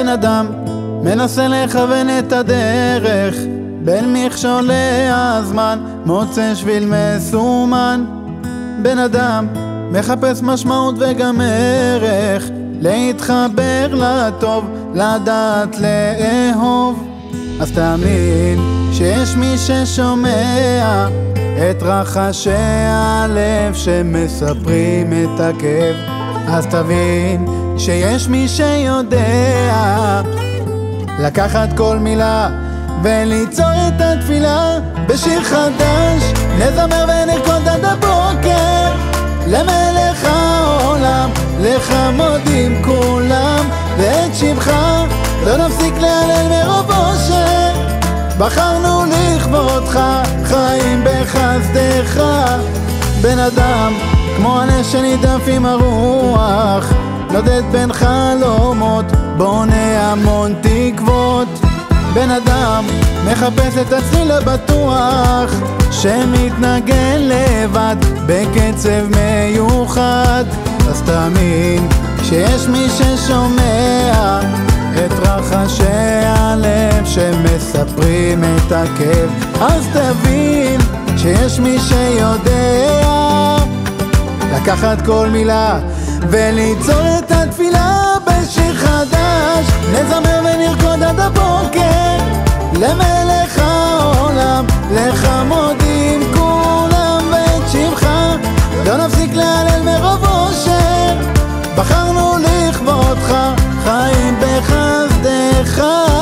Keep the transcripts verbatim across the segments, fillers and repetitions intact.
בן אדם מנסה לכוון את הדרך, בין מכשולי הזמן מוצא שביל מסומן. בן אדם מחפש משמעות וגם ערך, להתחבר לטוב, לדעת לאהוב. אז תאמין שיש מי ששומע את רחשי הלב שמספרים את הכאב. אז תבין שיש מי שיודע לקחת כל מילה וליצור את התפילה בשיר חדש. נזמר ונרקוד עד הבוקר למלך העולם, לך מודים כולם ואת שמך לא נפסיק להלל מרוב אושר. בחרנו לכבודך, חיים בחסדך. בן אדם כמו הנס שנידף עם הרוח, נודד בין חלומות, בונה המון תקוות. בן אדם מחפש את הצליל הבטוח שמתנגן לבד בקצב מיוחד. אז תאמין שיש מי ששומע את רחשי הלב שמספרים את הכאב. אז תבין שיש מי שיודע לקחת כל מילה וליצור את התפילה בשיר חדש. נזמר ונרקוד עד הבוקר למלך העולם, לך מודים כולם ואת שמך לא נפסיק להלל מרוב אושר. בחרנו לכבודך, חיים בחסדך.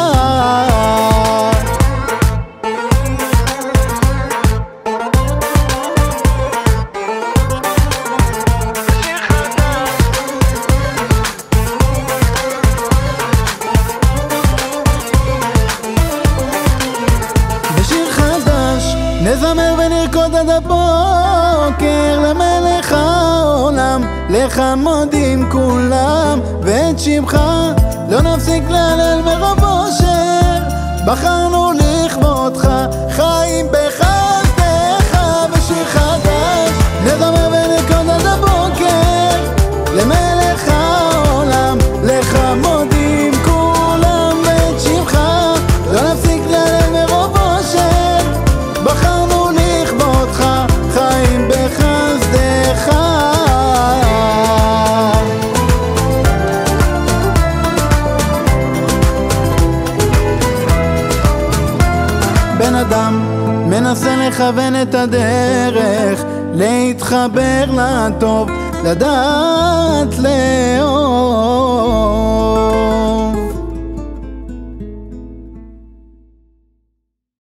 נזמר ונרקוד עד הבוקר למלך העולם, לך מודים כולם ואת שמך לא נפסיק להלל מרוב אושר. בחרנו לכבודך, חיים בחסדך. בשיר חדש נזמר ונרקוד עד הבוקר למלך העולם, לך מודים כולם ואת שמך לא נפסיק להלל מרוב אושר. בחרנו לכבודך, חיים בחסדך. בן אדם מנסה לכוון את הדרך, להתחבר לטוב, לדעת ל...